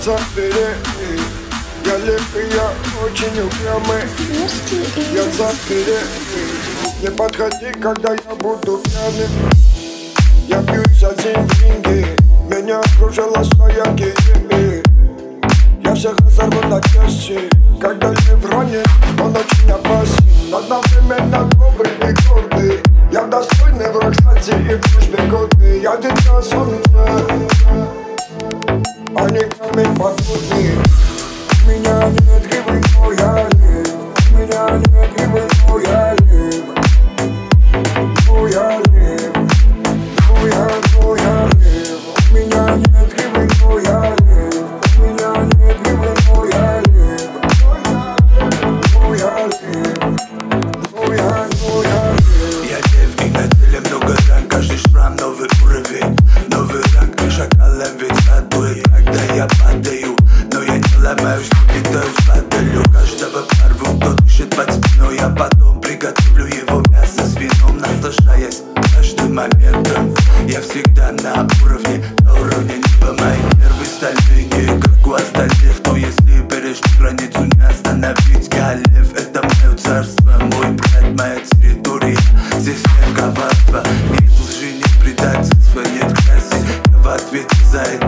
забери. Я лепый, я очень упрямый. Я забери. Не подходи, когда я буду пьяным. Я бьюсь за деньги. Меня окружила своя герои. Я всех разорву на части. Когда лев ранен, он очень опасен. Одновременно добрый и гордый. Я достойный враг, кстати, и в дружбе годный. Я дитя солнца, а не камень подводный. У меня нет гривы, но я лев. У меня нет гривы, но я лев. Но я лев. Но я лев. У меня нет гривы, но я лев. У меня нет гривы, но я лев. Но я лев. Но я лев. Я лев, и на теле много ран. Каждый шрам новый уровень. Новый ранг, шакалом ведь радует. Когда я падаю, но я не ломаюсь, летаю с падалью. Каждого порву, кто дышит под спиной. Я потом приготовлю его мясо с вином, наслаждаясь каждым моментом. Я всегда на уровне неба. Мои нервы стальные, как у остальных. Но если перейти границу, не остановить. Я лев, это мое царство, мой брат, моя территория. Здесь нет коварства, нет лжи, нет предательства, нет грязи. Я в ответе за это